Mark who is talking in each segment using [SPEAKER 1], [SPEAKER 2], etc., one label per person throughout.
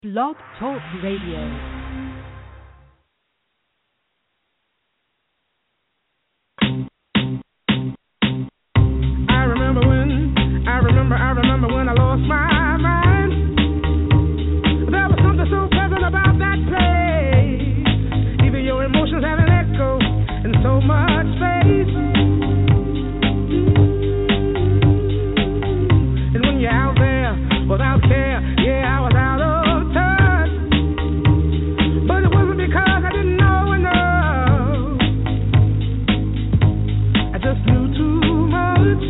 [SPEAKER 1] Blog Talk Radio.
[SPEAKER 2] I remember when I lost my mind. There was something so pleasant about that place. Even your emotions have an echo in so much space. And when you're out there without care, yeah, I was out of touch. But it wasn't because I didn't know enough. I just knew too much.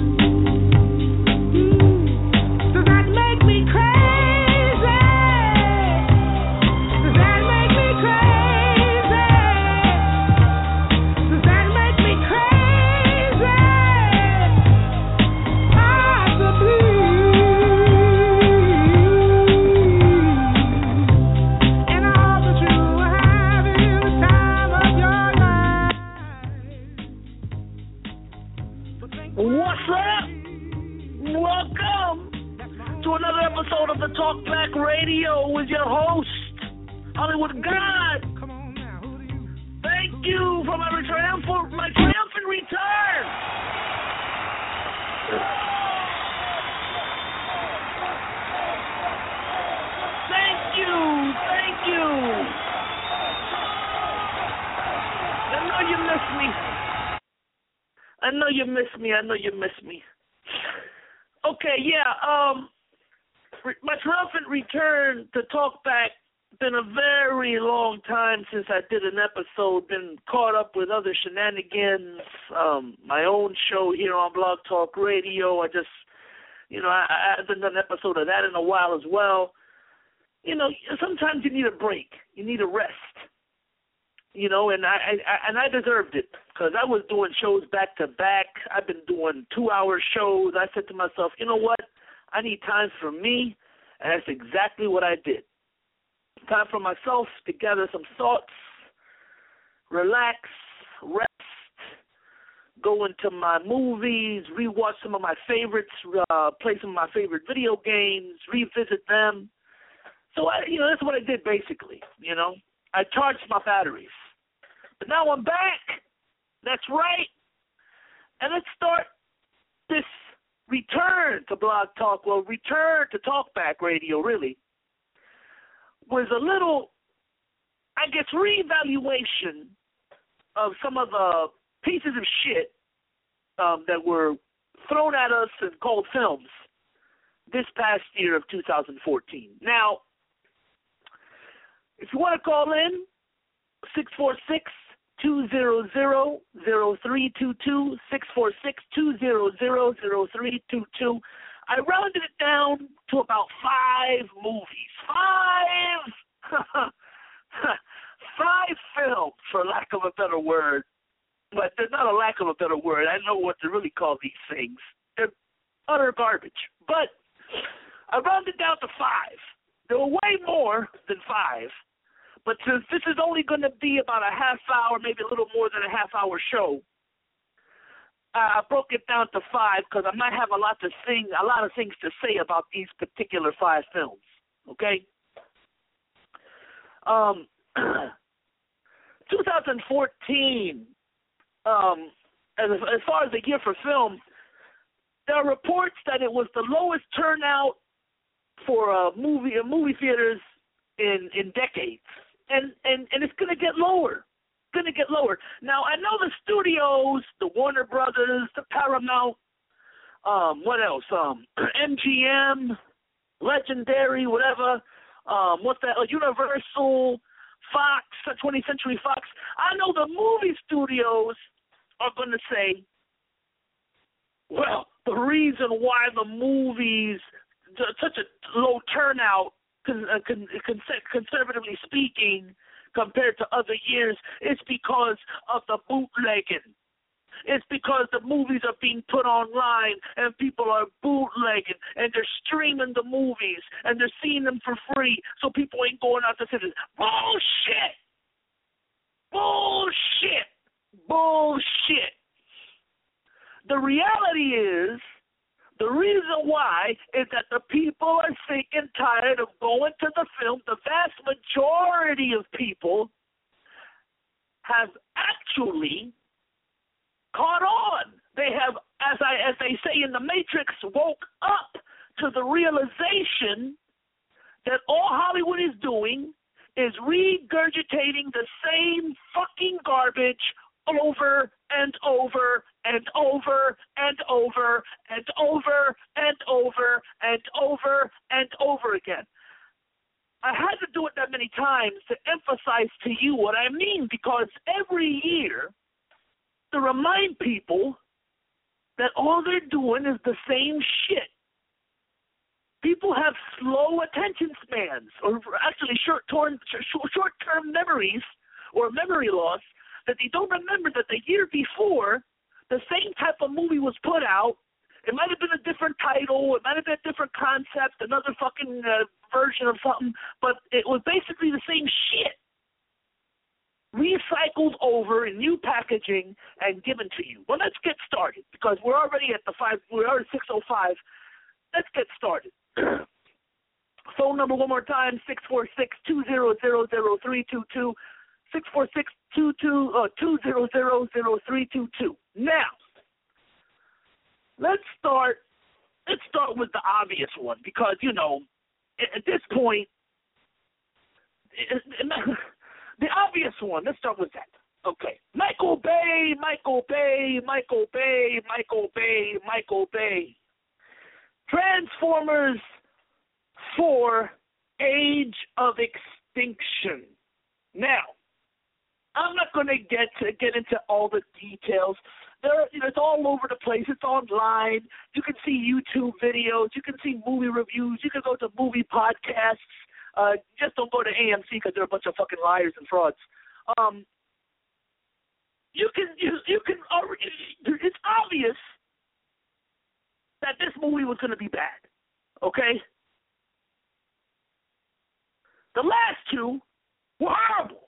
[SPEAKER 3] Episode of the Talk Back Radio with your host, Hollywood God. Thank you for my triumphant return. Thank you. I know you miss me. Okay, yeah, my triumphant return to Talk Back. Been a very long time since I did an episode. Been caught up with other shenanigans. My own show here on Blog Talk Radio. I haven't done an episode of that in a while as well. You know, sometimes you need a break. You need a rest. You know, and I deserved it because I was doing shows back to back. I've been doing 2-hour shows. I said to myself, you know what? I need time for me, and that's exactly what I did. Time for myself to gather some thoughts, relax, rest, go into my movies, rewatch some of my favorites, play some of my favorite video games, revisit them. So, that's what I did basically, you know. I charged my batteries. But now I'm back. That's right. And let's start this return to Blog Talk, return to Talk Back Radio, really, was a little, I guess, reevaluation of some of the pieces of shit that were thrown at us and called films this past year of 2014. Now, if you want to call in, 646-200-0322, 646-200-0322. I rounded it down to about 5 movies. 5 films, for lack of a better word. But there's not a lack of a better word. I know what to really call these things. They're utter garbage. But I rounded down to 5. There were way more than 5. But since this is only going to be about a half hour, maybe a little more than a half-hour show, I broke it down to 5 because I might have a lot of things to say about these particular 5 films. Okay. 2014. As far as the year for film, there are reports that it was the lowest turnout for movie theaters in decades. And it's going to get lower. Now, I know the studios, the Warner Brothers, the Paramount, what else? MGM, Legendary, whatever. What's that? Universal, Fox, 20th Century Fox. I know the movie studios are going to say, well, the reason why the movies, such a low turnout, conservatively speaking, compared to other years, it's because of the bootlegging. It's because the movies are being put online and people are bootlegging and they're streaming the movies and they're seeing them for free, so people ain't going out to cinemas. Bullshit. The reality is The reason why is that the people are sick and tired of going to the film. The vast majority of people have actually caught on. They have, as they say in the Matrix, woke up to the realization that all Hollywood is doing is regurgitating the same fucking garbage over and over and over and over and over and over and over and over again. I had to do it that many times to emphasize to you what I mean, because every year to remind people that all they're doing is the same shit. People have slow attention spans, or actually short-term memories or memory loss, that they don't remember that the year before, the same type of movie was put out. It might have been a different title, it might have been a different concept, another fucking version of something, but it was basically the same shit, recycled over in new packaging and given to you. Well, let's get started, because we're already at 6:05. Let's get started. Phone number one more time, 646-200-0322, 646-200-0322. Now, let's start with the obvious one, because, you know, at this point, the obvious one, let's start with that. Okay. Michael Bay. Transformers 4, Age of Extinction. Now, I'm not going to get into all the details. It's all over the place. It's online. You can see YouTube videos. You can see movie reviews. You can go to movie podcasts. Just don't go to AMC because they're a bunch of fucking liars and frauds. You can. It's obvious that this movie was going to be bad. Okay. The last two were horrible.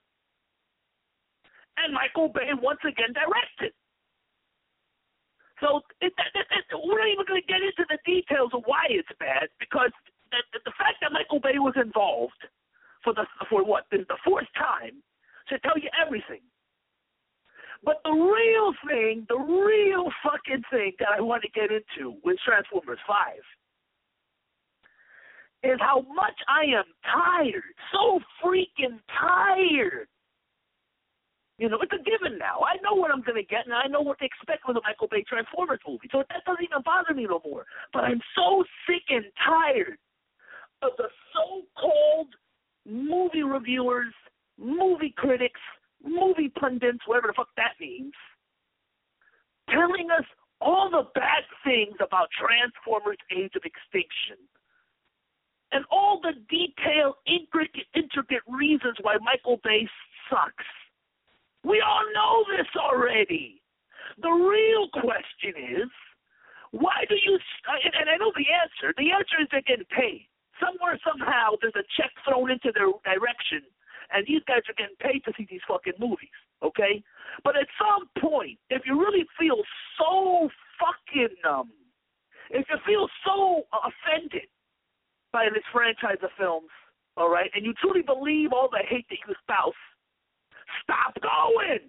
[SPEAKER 3] And Michael Bay once again directed. So we're not even going to get into the details of why it's bad, because the fact that Michael Bay was involved for the fourth time should tell you everything. But the real fucking thing that I want to get into with Transformers 5 is how much I am tired, so freaking tired. You know, it's a given now. I know what I'm going to get, and I know what to expect with a Michael Bay Transformers movie. So that doesn't even bother me no more. But I'm so sick and tired of the so-called movie reviewers, movie critics, movie pundits, whatever the fuck that means, telling us all the bad things about Transformers Age of Extinction. And all the detailed, intricate reasons why Michael Bay sucks. We all know this already. The real question is, why do you, and I know the answer. The answer is they're getting paid. Somewhere, somehow, there's a check thrown into their direction, and these guys are getting paid to see these fucking movies, okay? But at some point, if you really feel so fucking, if you feel so offended by this franchise of films, all right, and you truly believe all the hate that you espouse, stop going.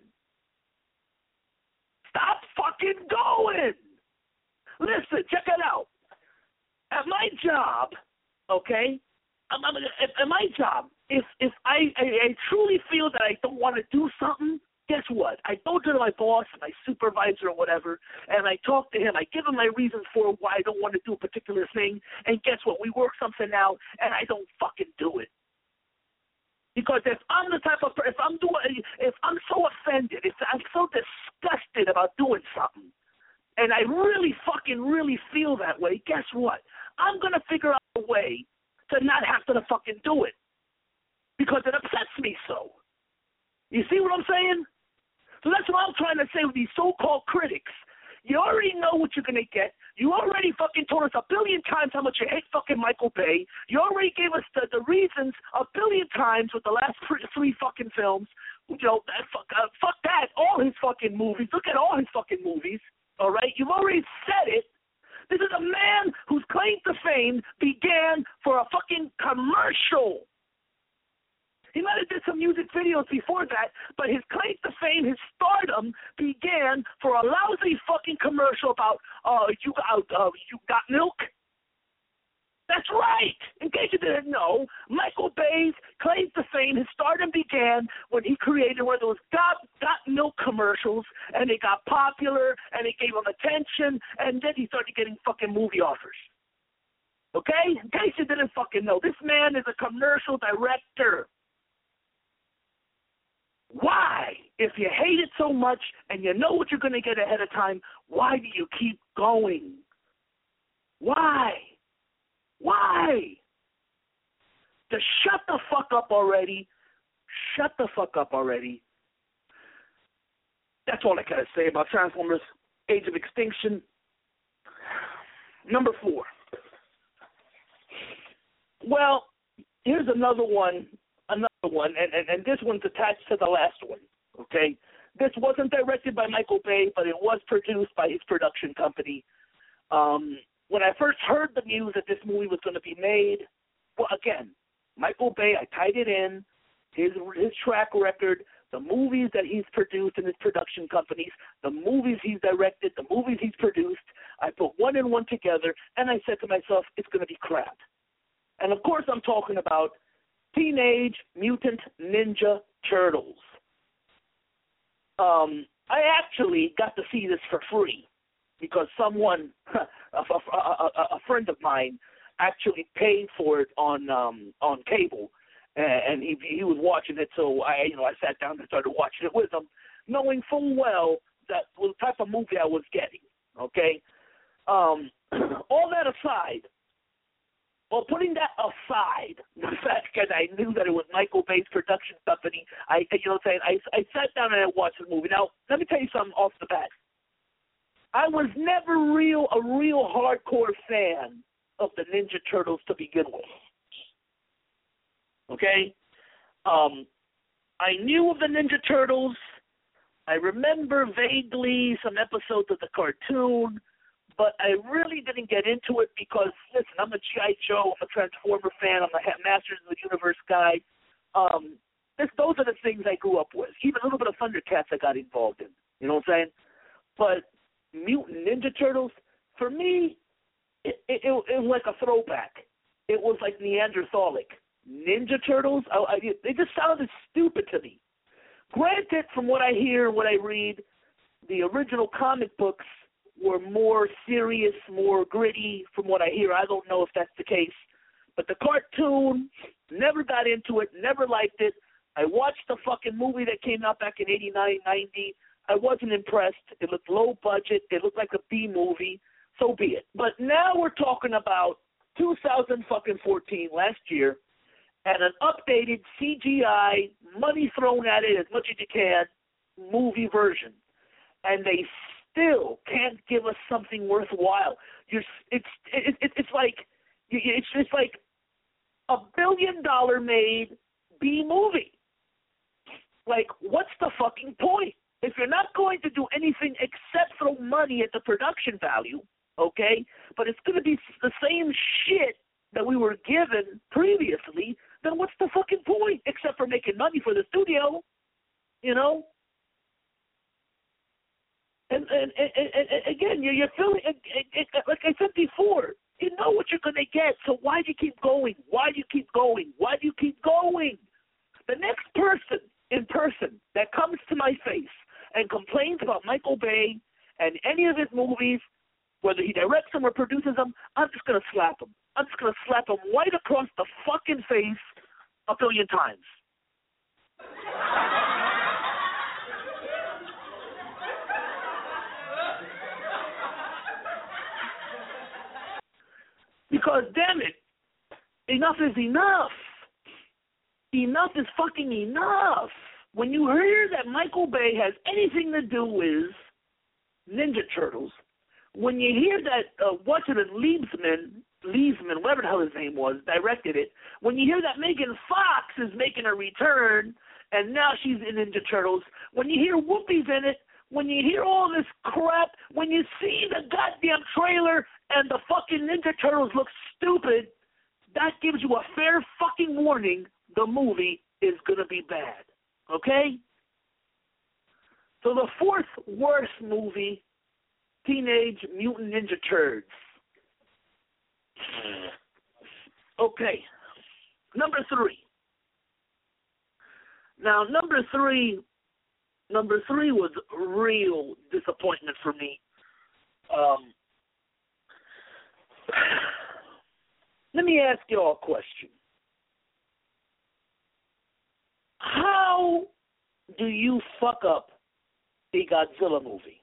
[SPEAKER 3] Stop fucking going. Listen, check it out. At my job, okay, at my job, if I truly feel that I don't want to do something, guess what? I go to my boss, my supervisor or whatever, and I talk to him. I give him my reasons for why I don't want to do a particular thing, and guess what? We work something out, and I don't fucking do it. Because if I'm the type of if I'm so offended, if I'm so disgusted about doing something, and I really feel that way, guess what? I'm gonna figure out a way to not have to fucking do it, because it upsets me so. You see what I'm saying? So that's what I'm trying to say with these so-called critics. You already know what you're going to get. You already fucking told us a billion times how much you hate fucking Michael Bay. You already gave us the reasons a billion times with the last three fucking films. You know, fuck that. All his fucking movies. Look at all his fucking movies. All right? You've already said it. This is a man whose claim to fame began for a fucking commercial. He might have did some music videos before that, but his claim to fame, his stardom, began for a lousy fucking commercial about you got milk. That's right. In case you didn't know, Michael Bay's claim to fame, his stardom began when he created one of those got milk commercials, and they got popular, and it gave him attention, and then he started getting fucking movie offers. Okay? In case you didn't fucking know, this man is a commercial director. Why? If you hate it so much and you know what you're going to get ahead of time, why do you keep going? Why? Why? Just shut the fuck up already. Shut the fuck up already. That's all I got to say about Transformers Age of Extinction. Number 4. Well, here's another one, and this one's attached to the last one, okay? This wasn't directed by Michael Bay, but it was produced by his production company. When I first heard the news that this movie was going to be made, well, again, Michael Bay, I tied it in, his track record, the movies that he's produced in his production companies, the movies he's directed, the movies he's produced. I put one and one together, and I said to myself, it's going to be crap. And, of course, I'm talking about Teenage Mutant Ninja Turtles. I actually got to see this for free because someone, a friend of mine, actually paid for it on cable, and he was watching it. So I sat down and started watching it with him, knowing full well that was the type of movie I was getting. Okay, all that aside. Well, putting that aside, the fact that I knew that it was Michael Bay's production company, I sat down and I watched the movie. Now, let me tell you something off the bat. I was never a real hardcore fan of the Ninja Turtles to begin with. Okay? I knew of the Ninja Turtles. I remember vaguely some episodes of the cartoon. But I really didn't get into it because, listen, I'm a G.I. Joe, I'm a Transformer fan, I'm a Masters of the Universe guy. Those are the things I grew up with. Even a little bit of Thundercats I got involved in. You know what I'm saying? But Mutant Ninja Turtles, for me, it was like a throwback. It was like Neanderthalic. Ninja Turtles, they just sounded stupid to me. Granted, from what I hear, what I read, the original comic books were more serious, more gritty from what I hear. I don't know if that's the case. But the cartoon, never got into it, never liked it. I watched the fucking movie that came out back in 89, 90. I wasn't impressed. It looked low budget. It looked like a B movie. So be it. But now we're talking about 2014, last year, and an updated CGI, money thrown at it as much as you can, movie version. And they still can't give us something worthwhile. It's like a $1 billion made B movie. Like, what's the fucking point? If you're not going to do anything except throw money at the production value, okay, but it's going to be the same shit that we were given previously, then what's the fucking point except for making money for the studio, you know? And again, you're feeling, like I said before, you know what you're going to get, so why do you keep going? Why do you keep going? Why do you keep going? The next person in person that comes to my face and complains about Michael Bay and any of his movies, whether he directs them or produces them, I'm just going to slap him. I'm just going to slap him right across the fucking face 1 billion times. Because, damn it, enough is enough. Enough is fucking enough. When you hear that Michael Bay has anything to do with Ninja Turtles, when you hear that Leisman, whatever the hell his name was, directed it, when you hear that Megan Fox is making a return and now she's in Ninja Turtles, when you hear Whoopi's in it, when you hear all this crap, when you see the goddamn trailer and the fucking Ninja Turtles look stupid, that gives you a fair fucking warning the movie is going to be bad. Okay? So the fourth worst movie, Teenage Mutant Ninja Turds. Okay. Number 3. Now, number three was a real disappointment for me. Let me ask you all a question. How do you fuck up a Godzilla movie?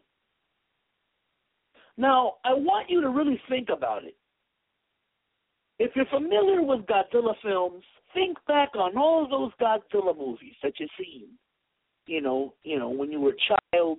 [SPEAKER 3] Now, I want you to really think about it. If you're familiar with Godzilla films, think back on all of those Godzilla movies that you've seen. You know, when you were a child,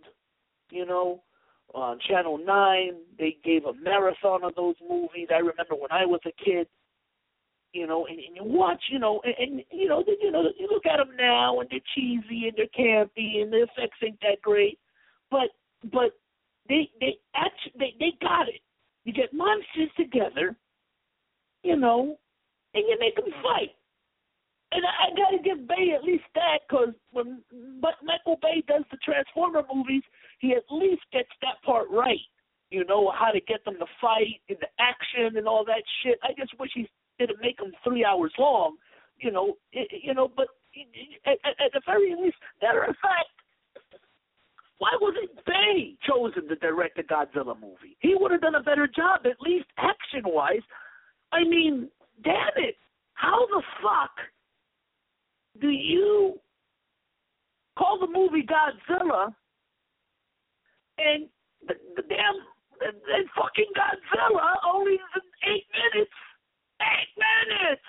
[SPEAKER 3] on Channel 9, they gave a marathon of those movies. I remember when I was a kid, and you watch, and you look at them now, and they're cheesy and they're campy and the effects ain't that great, but they got it. You get monsters together, and you make them fight. And I got to give Bay at least that, because when Michael Bay does the Transformer movies, he at least gets that part right. How to get them to fight and the action and all that shit. I just wish he didn't make them 3 hours long, but at the very least, matter of fact, why wasn't Bay chosen to direct the Godzilla movie? He would have done a better job, at least action-wise. I mean, damn it, how the fuck do you call the movie Godzilla and the damn and fucking Godzilla only is in 8 minutes? 8 minutes!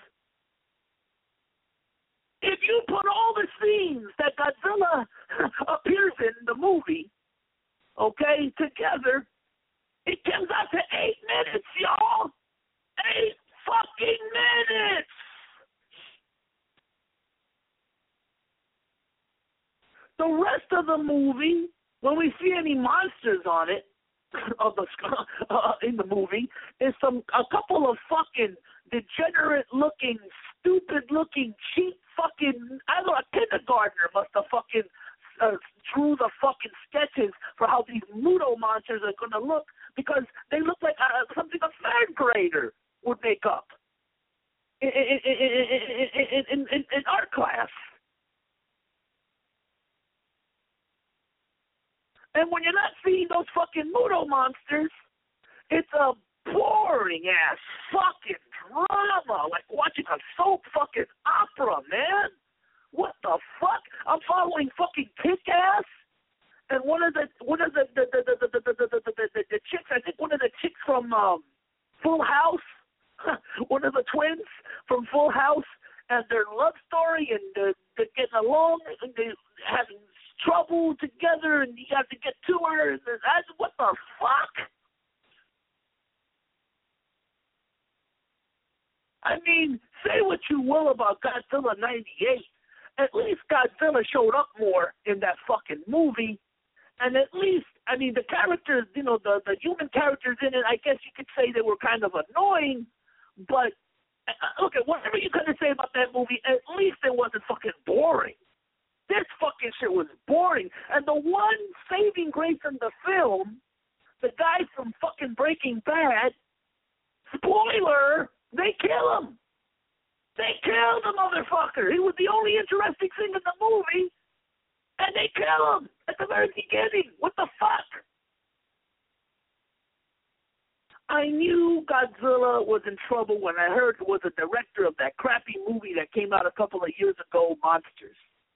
[SPEAKER 3] If you put all the scenes that Godzilla appears in the movie, okay, together, it comes out to 8 minutes, y'all! 8 fucking minutes! The rest of the movie, when we see any monsters on it, in the movie, is a couple of fucking degenerate-looking, stupid-looking, cheap fucking, I don't know, a kindergartner must have fucking drew the fucking sketches for how these Muto monsters are going to look, because they look like something a third grader would make up in art class. And when you're not seeing those fucking Muto monsters, it's a boring-ass fucking drama, like watching a soap fucking opera, man. What the fuck? I'm following fucking Kick-Ass, and one of the chicks, I think one of the chicks from Full House, one of the twins from Full House, and their love story, and they're getting along, and they're having trouble together, and you have to get to her, and what the fuck? I mean, say what you will about Godzilla 98. At least Godzilla showed up more in that fucking movie. And at least, I mean, the characters, the human characters in it, I guess you could say they were kind of annoying. But, look, whatever you're going to say about that movie, at least it wasn't fucking boring. This fucking shit was boring. And the one saving grace in the film, the guy from fucking Breaking Bad, spoiler, they kill him. They kill the motherfucker. He was the only interesting thing in the movie, and they kill him at the very beginning. What the fuck? I knew Godzilla was in trouble when I heard it was a director of that crappy movie that came out a couple of years ago, Monsters.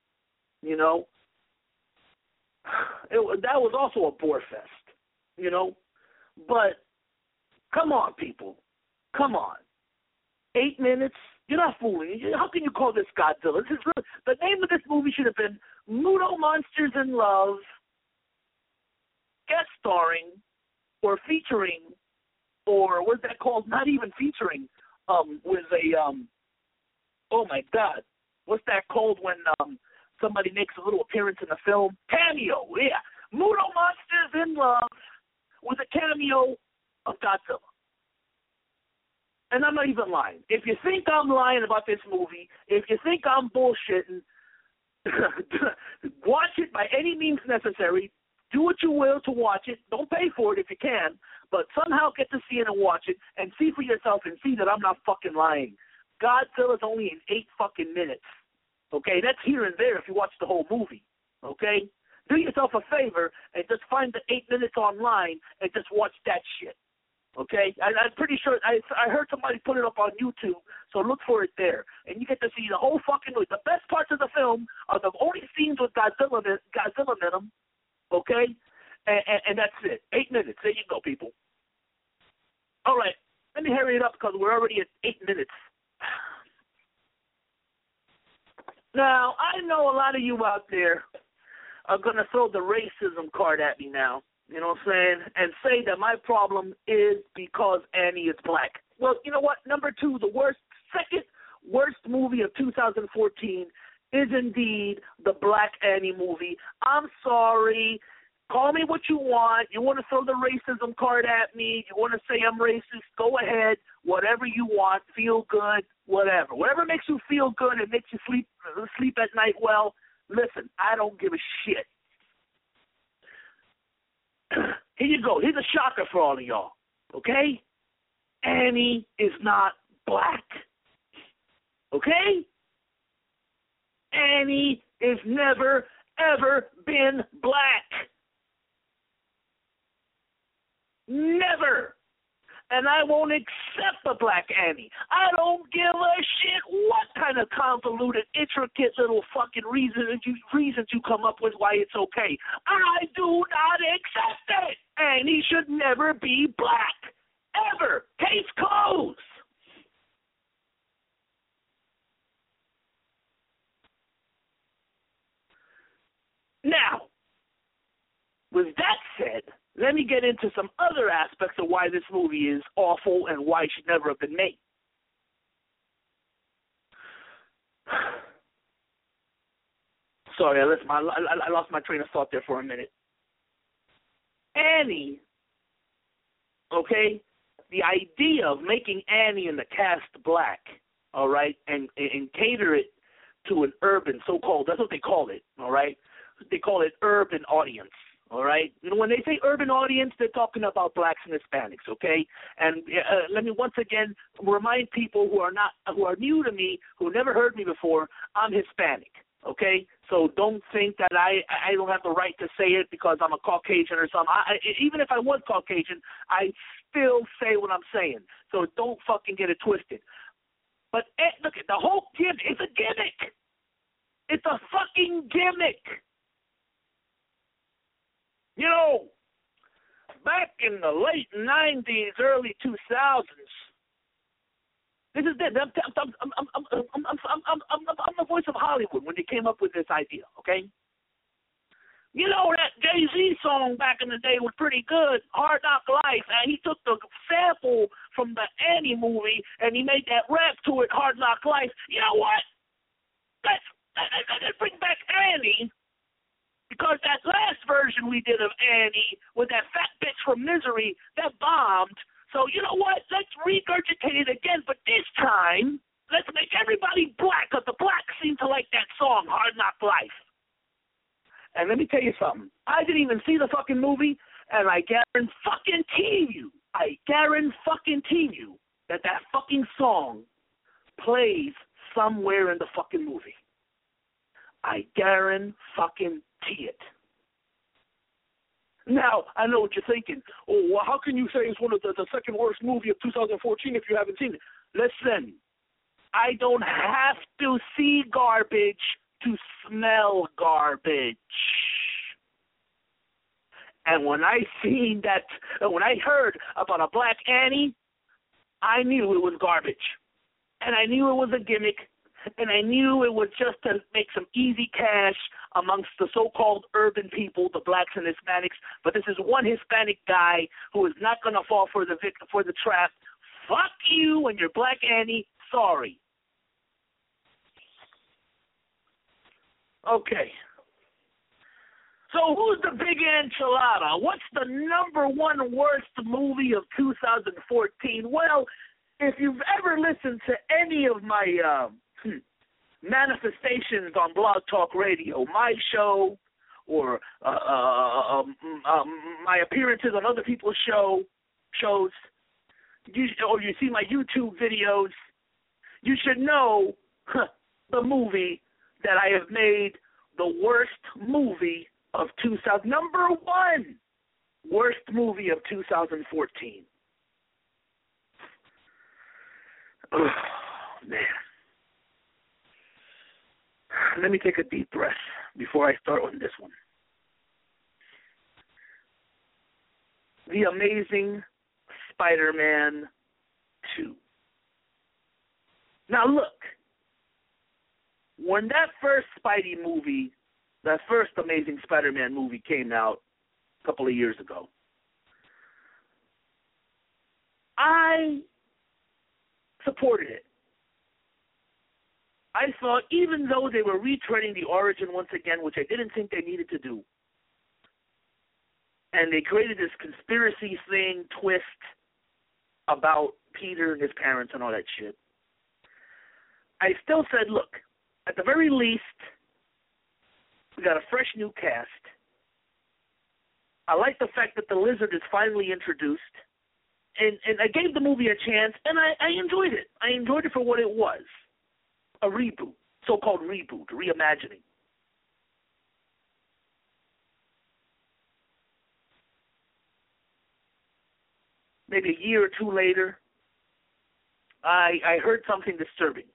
[SPEAKER 3] That was also a bore fest, But come on, people. Come on. 8 minutes? You're not fooling. How can you call this Godzilla? This is really, the name of this movie should have been Muto Monsters in Love, guest starring, or featuring, or what's that called? Not even featuring, with a, oh my God, what's that called when somebody makes a little appearance in the film? Cameo, yeah. Muto Monsters in Love with a cameo of Godzilla. And I'm not even lying. If you think I'm lying about this movie, if you think I'm bullshitting, watch it by any means necessary. Do what you will to watch it. Don't pay for it if you can, but somehow get to see it and watch it and see for yourself and see that I'm not fucking lying. Godzilla's only in 8 fucking minutes. Okay, that's here and there if you watch the whole movie. Okay, do yourself a favor and just find the 8 minutes online and just watch that shit. Okay, I'm pretty sure I heard somebody put it up on YouTube, so look for it there, and you get to see the whole fucking movie. The best parts of the film are the only scenes with Godzilla in them. Okay, and that's it. 8 minutes. There you go, people. All right, let me hurry it up because we're already at 8 minutes. Now, I know a lot of you out there are going to throw the racism card at me now, you know what I'm saying, and say that my problem is because Annie is black. Well, you know what? Number 2, second worst movie of 2014 is indeed the Black Annie movie. I'm sorry. Call me what you want. You want to throw the racism card at me. You want to say I'm racist. Go ahead. Whatever you want. Feel good. Whatever. Whatever makes you feel good and makes you sleep at night well, listen, I don't give a shit. Here you go. Here's a shocker for all of y'all. Okay? Annie is not black. Okay? Annie has never, ever been black. Never. And I won't accept a Black Annie. I don't give a shit what kind of convoluted, intricate little fucking reasons you come up with why it's okay. I do not accept it. Annie should never be black. Ever. Case closed. Now, with that said, let me get into some other aspects of why this movie is awful and why it should never have been made. Sorry, I lost my train of thought there for a minute. Annie, okay, the idea of making Annie in the cast black, all right, and cater it to an urban so-called, that's what they call it, all right? They call it urban audience. All right. You know, when they say urban audience, they're talking about blacks and Hispanics. Okay. And let me once again remind people who are new to me, who never heard me before, I'm Hispanic. Okay. So don't think that I don't have the right to say it because I'm a Caucasian or something. Even if I was Caucasian, I still say what I'm saying. So don't fucking get it twisted. But look, the whole gimmick, it's a gimmick. It's a fucking gimmick. You know, back in the late 90s, early 2000s, this is it. I'm the voice of Hollywood when they came up with this idea, okay? You know, that Jay-Z song back in the day was pretty good, Hard Knock Life, and he took the sample from the Annie movie and he made that rap to it, Hard Knock Life. You know what? Let's bring back Annie. Because that last version we did of Annie with that fat bitch from Misery, that bombed. So you know what? Let's regurgitate it again, but this time, let's make everybody black, because the blacks seem to like that song, Hard Knock Life. And let me tell you something. I didn't even see the fucking movie, and I guarantee you that fucking song plays somewhere in the fucking movie. I guarantee it. Now, I know what you're thinking. Oh, well, how can you say it's one of the second worst movie of 2014 if you haven't seen it? Listen, I don't have to see garbage to smell garbage. And when I heard about a Black Annie, I knew it was garbage. And I knew it was a gimmick. And I knew it was just to make some easy cash amongst the so-called urban people, the blacks and Hispanics. But this is one Hispanic guy who is not going to fall for the trap. Fuck you and your Black Annie. Sorry. Okay. So who's the big enchilada? What's the number one worst movie of 2014? Well, if you've ever listened to any of my manifestations on Blog Talk Radio, my show, or my appearances on other people's shows, or you see my YouTube videos, you should know the movie that I have made the worst movie of 2000. Number one worst movie of 2014. Oh, man. Let me take a deep breath before I start on this one. The Amazing Spider-Man 2. Now look, when that first Spidey movie, that first Amazing Spider-Man movie came out a couple of years ago, I supported it. I thought, even though they were retreading the origin once again, which I didn't think they needed to do, and they created this conspiracy thing, twist about Peter and his parents and all that shit, I still said, look, at the very least, we got a fresh new cast. I like the fact that the Lizard is finally introduced. And I gave the movie a chance, and I enjoyed it. I enjoyed it for what it was. A reboot, so-called reboot, reimagining. Maybe a year or two later, I heard something disturbing.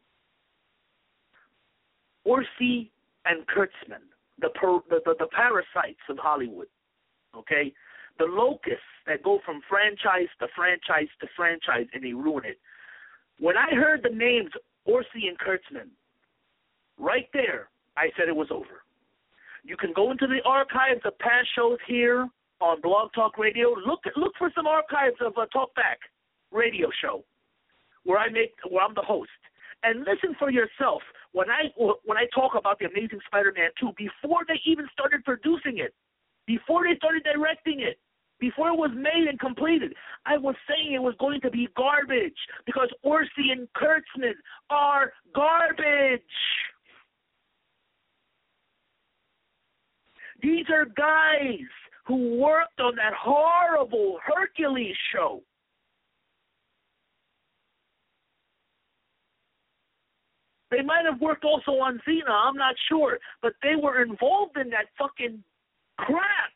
[SPEAKER 3] Orci and Kurtzman, the parasites of Hollywood, okay? The locusts that go from franchise to franchise to franchise, and they ruin it. When I heard the names Orci and Kurtzman, right there, I said it was over. You can go into the archives of past shows here on Blog Talk Radio. Look for some archives of a Talkback radio show where I'm the host, and listen for yourself when I talk about the Amazing Spider-Man 2 before they even started producing it, before they started directing it, before it was made and completed. I was saying it was going to be garbage because Orci and Kurtzman are garbage. These are guys who worked on that horrible Hercules show. They might have worked also on Xena, I'm not sure, but they were involved in that fucking crap.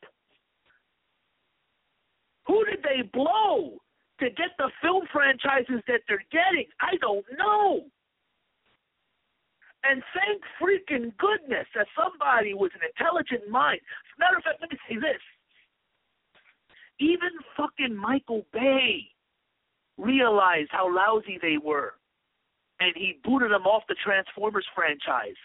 [SPEAKER 3] Who did they blow to get the film franchises that they're getting? I don't know. And thank freaking goodness that somebody with an intelligent mind. As a matter of fact, let me say this. Even fucking Michael Bay realized how lousy they were, and he booted them off the Transformers franchise.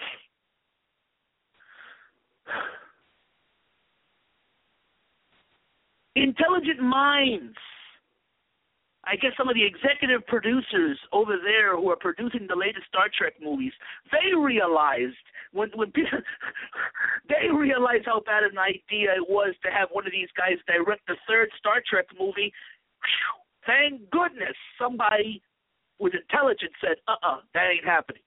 [SPEAKER 3] Intelligent minds. I guess some of the executive producers over there who are producing the latest Star Trek movies, they realized when people, they realized how bad an idea it was to have one of these guys direct the third Star Trek movie. Thank goodness somebody with intelligence said, that ain't happening.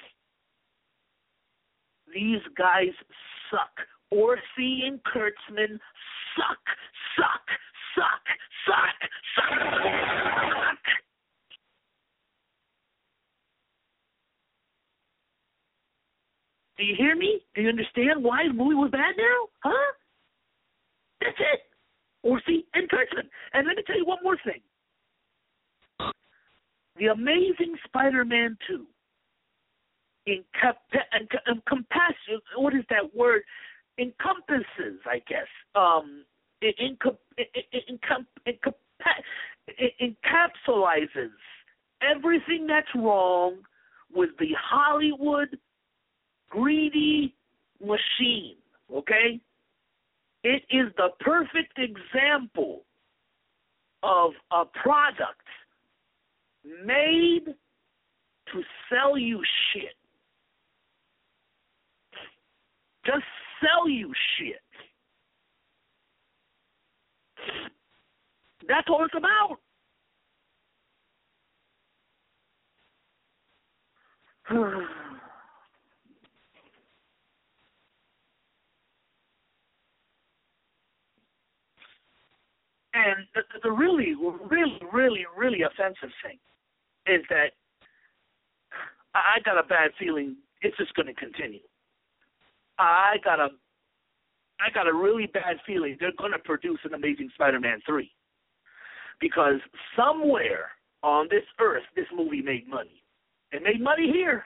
[SPEAKER 3] These guys suck. Orci and Kurtzman suck. Do you hear me? Do you understand why the movie was bad now? Huh? That's it. Orci and Kurtzman. And let me tell you one more thing. The Amazing Spider-Man 2 encompasses, what is that word? Encompasses, I guess. Encapsulizes everything that's wrong with the Hollywood greedy machine, okay? It is the perfect example of a product made to sell you shit. Just sell you shit. That's all it's about. And the really, really, really, really offensive thing is that I got a bad feeling it's just going to continue. I got a really bad feeling they're going to produce an Amazing Spider-Man 3 because somewhere on this earth this movie made money. It made money here.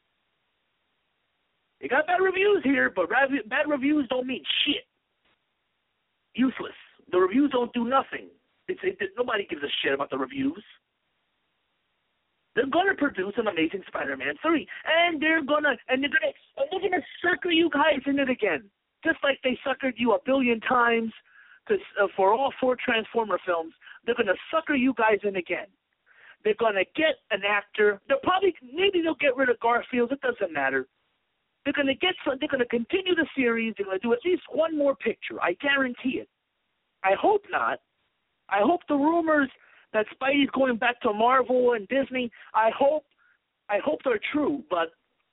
[SPEAKER 3] It got bad reviews here, but bad reviews don't mean shit. Useless. The reviews don't do nothing. Nobody gives a shit about the reviews. They're gonna produce an Amazing Spider-Man 3, and they're gonna sucker you guys in it again, just like they suckered you a billion times. For all 4 Transformer films, they're gonna sucker you guys in again. They're gonna get an actor. Maybe they'll get rid of Garfield. It doesn't matter. They're gonna continue the series. They're gonna do at least one more picture. I guarantee it. I hope not. I hope the rumors that Spidey's going back to Marvel and Disney, I hope they're true. But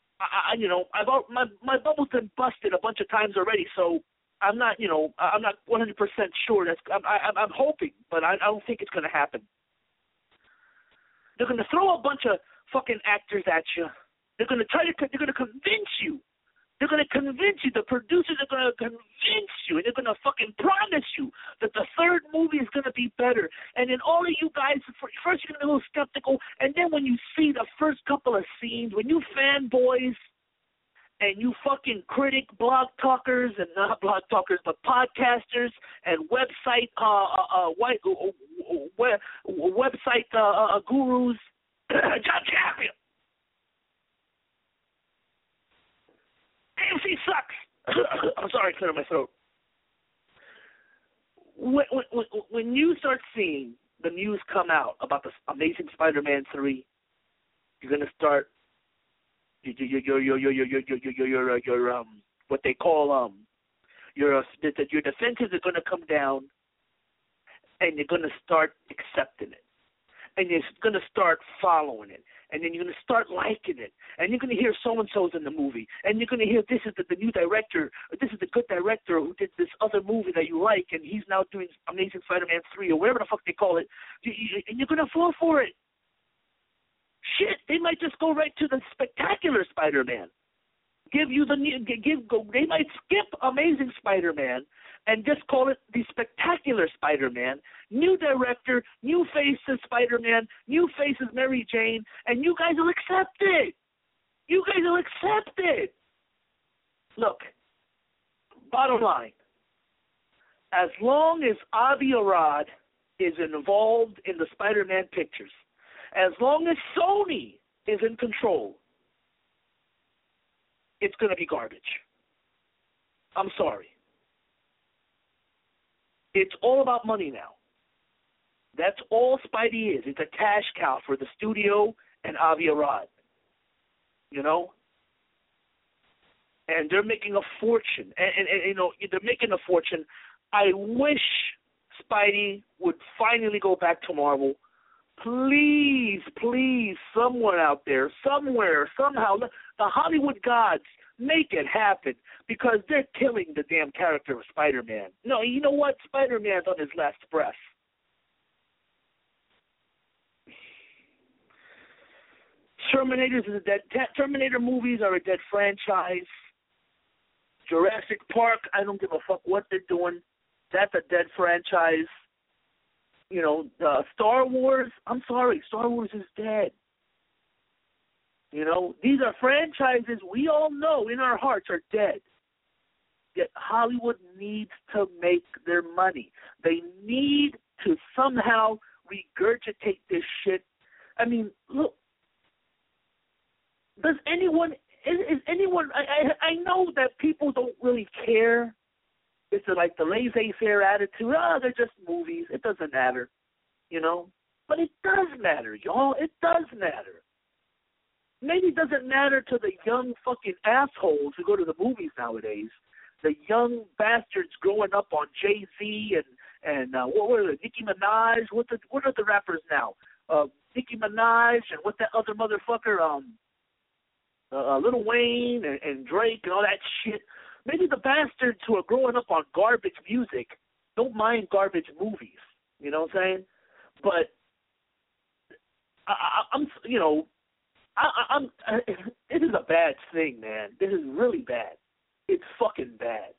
[SPEAKER 3] my bubble's been busted a bunch of times already, so I'm not 100% sure. I'm hoping, but I don't think it's going to happen. They're going to throw a bunch of fucking actors at you. They're going to convince you. They're going to convince you. The producers are going to convince you, and they're going to fucking promise you that the third movie is going to be better. And then all of you guys, first you're going to be a little skeptical, and then when you see the first couple of scenes, when you fanboys and you fucking critic blog talkers, and not blog talkers, but podcasters and website gurus, John Champion. AMC sucks. I'm sorry, clear my throat. When you start seeing the news come out about the Amazing Spider-Man 3, you're gonna start your what they call your defenses are gonna come down, and you're gonna start accepting it, and you're gonna start following it. And then you're going to start liking it. And you're going to hear so-and-so's in the movie. And you're going to hear this is the new director, or this is the good director who did this other movie that you like, and he's now doing Amazing Spider-Man 3 or whatever the fuck they call it. And you're going to fall for it. Shit, they might just go right to the Spectacular Spider-Man. They might skip Amazing Spider-Man and just call it the Spectacular Spider-Man. New director, new faces Spider-Man, new faces Mary Jane, and you guys will accept it. You guys will accept it. Look, bottom line, as long as Avi Arad is involved in the Spider-Man pictures, as long as Sony is in control, it's going to be garbage. I'm sorry. It's all about money now. That's all Spidey is. It's a cash cow for the studio and Avi Arad. You know? And they're making a fortune. And they're making a fortune. I wish Spidey would finally go back to Marvel. Please, someone out there, somewhere, somehow, the Hollywood gods, make it happen, because they're killing the damn character of Spider-Man. No, you know what? Spider-Man's on his last breath. Terminator movies are a dead franchise. Jurassic Park, I don't give a fuck what they're doing. That's a dead franchise. Star Wars, I'm sorry, Star Wars is dead. These are franchises we all know in our hearts are dead. Yet Hollywood needs to make their money. They need to somehow regurgitate this shit. I mean, look, is anyone, I know that people don't really care. It's like the laissez-faire attitude. They're just movies. It doesn't matter, But it does matter, y'all. It does matter. Maybe it doesn't matter to the young fucking assholes who go to the movies nowadays. The young bastards growing up on Jay-Z
[SPEAKER 4] and what were they? Nicki Minaj. What are the rappers now? Nicki Minaj and what that other motherfucker, Lil Wayne and Drake and all that shit. Maybe the bastards who are growing up on garbage music don't mind garbage movies. You know what I'm saying? But I'm it is a bad thing, man. This is really bad. It's fucking bad.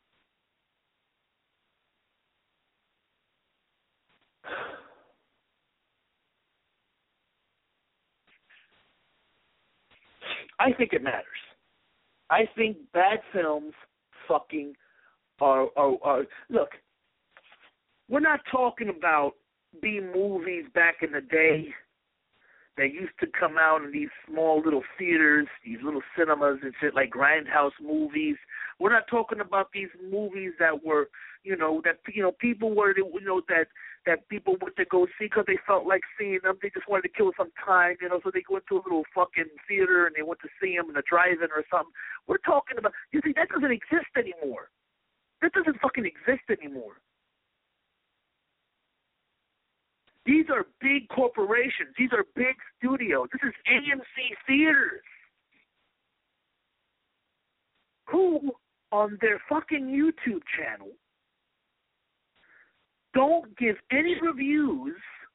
[SPEAKER 4] I think it matters. I think bad films fucking are look, we're not talking about B movies back in the day that used to come out in these small little theaters, these little cinemas and shit like Grindhouse movies. We're not talking about these movies that were, people were, that people went to go see because they felt like seeing them. They just wanted to kill some time, so they went to a little fucking theater and they went to see them in a drive-in or something. We're talking about, you see, that doesn't exist anymore. That doesn't fucking exist anymore. These are big corporations. These are big studios. This is AMC Theaters, who, on their fucking YouTube channel, don't give any reviews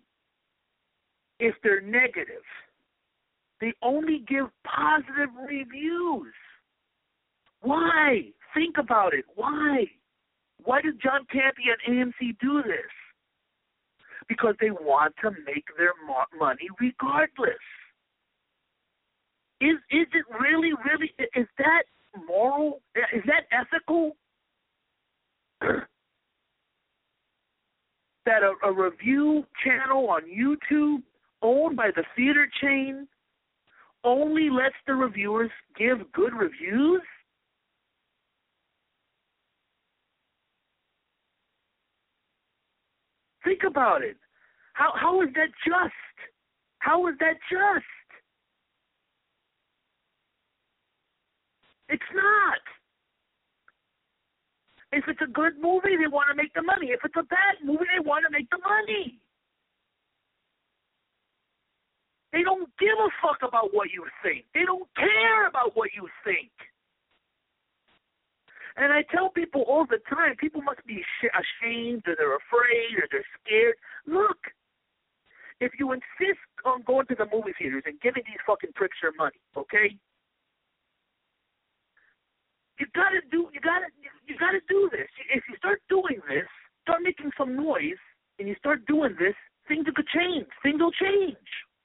[SPEAKER 4] if they're negative. They only give positive reviews. Why? Think about it. Why? Why did John Campea and AMC do this? Because they want to make their money regardless. Is it really, is that moral? Is that ethical? That a review channel on YouTube owned by the theater chain only lets the reviewers give good reviews? Think about it. How is that just? How is that just? It's not. If it's a good movie, they want to make the money. If it's a bad movie, they want to make the money. They don't give a fuck about what you think. They don't care about what you think. And I tell people all the time, people must be ashamed or they're afraid or they're scared. Look, if you insist on going to the movie theaters and giving these fucking pricks your money, okay? You gotta do this. If you start doing this, start making some noise, and you start doing this, things could change. Things will change.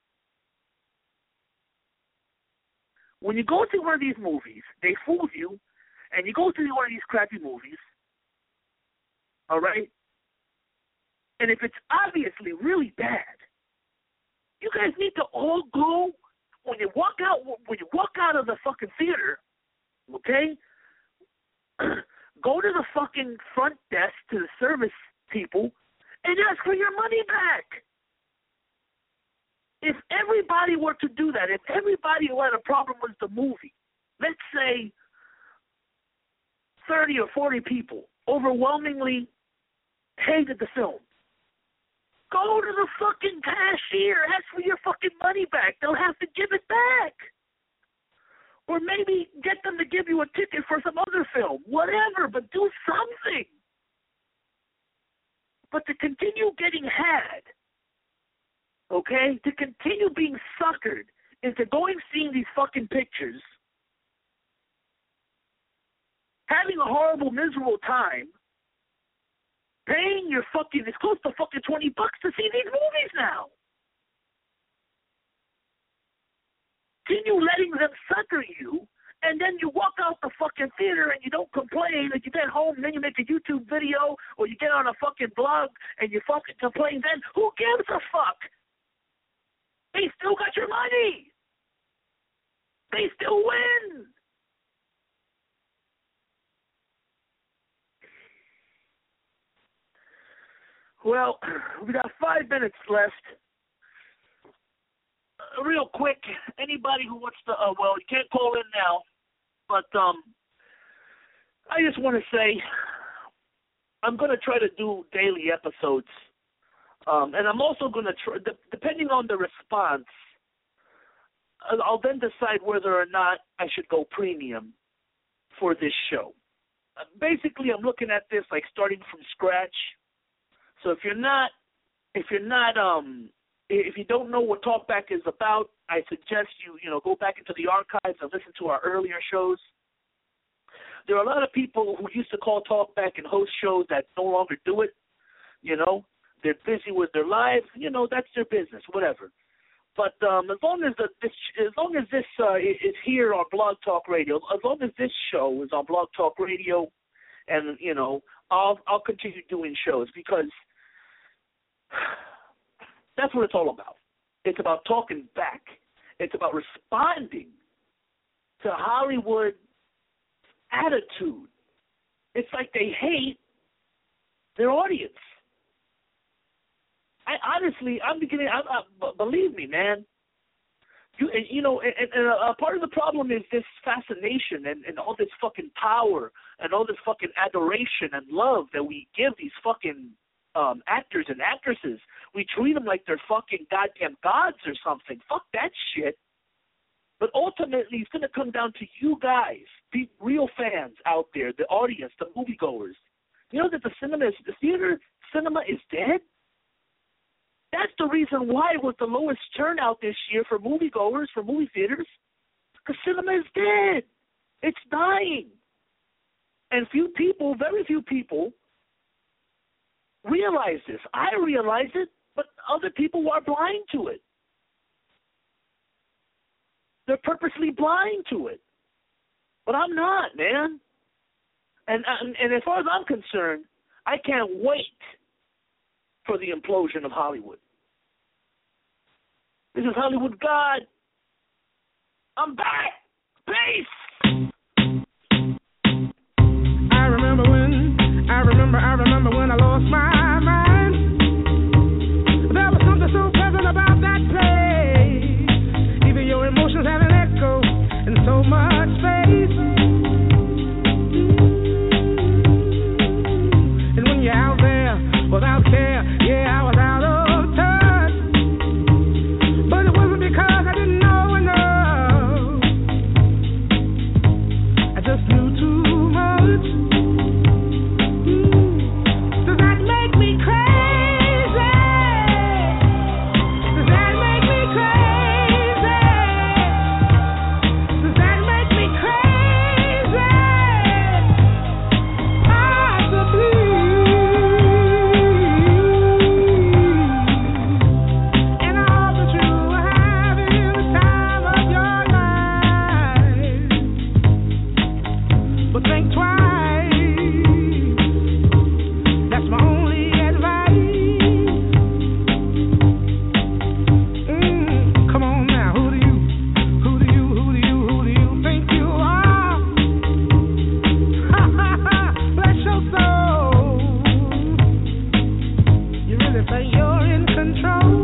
[SPEAKER 4] When you go to one of these movies, they fool you, and you go to one of these crappy movies, all right? And if it's obviously really bad, you guys need to all go when you walk out of the fucking theater, okay? Go to the fucking front desk, to the service people, and ask for your money back. If everybody were to do that, if everybody who had a problem with the movie, let's say 30 or 40 people overwhelmingly hated the film, go to the fucking cashier, ask for your fucking money back. They'll have to give it back. Or maybe get them to give you a ticket for some other film. Whatever, but do something. But to continue getting had, okay, to continue being suckered into seeing these fucking pictures, having a horrible, miserable time, paying your fucking, it's close to fucking $20 to see these movies now. Continue letting them sucker you, and then you walk out the fucking theater and you don't complain, and you get home and then you make a YouTube video or you get on a fucking blog and you fucking complain, then who gives a fuck? They still got your money. They still win. Well, we got 5 minutes left. Real quick, anybody who wants to, you can't call in now, but I just want to say,
[SPEAKER 3] I'm going to try to do daily episodes. And I'm also going to try, depending on the response, I'll then decide whether or not I should go premium for this show. Basically, I'm looking at this like starting from scratch. So if you don't know what Talkback is about, I suggest you go back into the archives and listen to our earlier shows. There are a lot of people who used to call Talkback and host shows that no longer do it. They're busy with their lives. That's their business, whatever. But as long as this is here on Blog Talk Radio, as long as this show is on Blog Talk Radio, and I'll continue doing shows because that's what it's all about. It's about talking back. It's about responding to Hollywood attitude. It's like they hate their audience. Believe me, man. A part of the problem is this fascination and all this fucking power and all this fucking adoration and love that we give these fucking actors and actresses. We treat them like they're fucking goddamn gods or something. Fuck that shit. But ultimately, it's going to come down to you guys, the real fans out there, the audience, the moviegoers. You know that the theater cinema is dead? That's the reason why it was the lowest turnout this year for moviegoers, for movie theaters. Because cinema is dead. It's dying. And very few people realize this. I realize it, but other people are blind to it. They're purposely blind to it. But I'm not, man. And as far as I'm concerned, I can't wait for the implosion of Hollywood. This is Hollywood God. I'm back. Peace.
[SPEAKER 2] I remember when I lost my mind. There was something so pleasant about that place. Even your emotions have an echo in so much space. And when you're out there without care, yeah, I was out of touch. But it wasn't because I didn't know enough. I just knew too much. Does that make me crazy? Does that make me crazy? Does that make me crazy? Possibly. And I hope that you are having the time of your life. But think twice. That's my only advice. Come on now, who do you think you are? Bless your soul. You really think you're in control?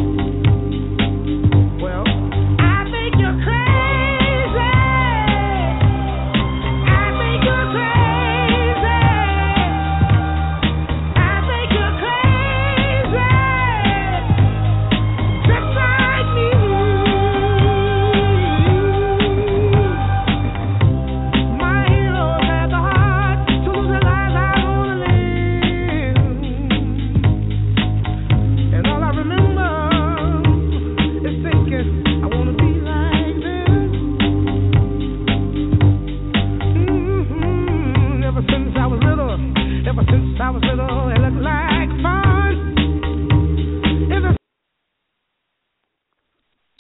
[SPEAKER 2] Well, I think you're crazy. I think you're crazy. I think you're crazy. Just like me. My heroes had the heart to lose their lives out on a limb. And all I remember is thinking, I want to be like them. Ever since I was little, it looked like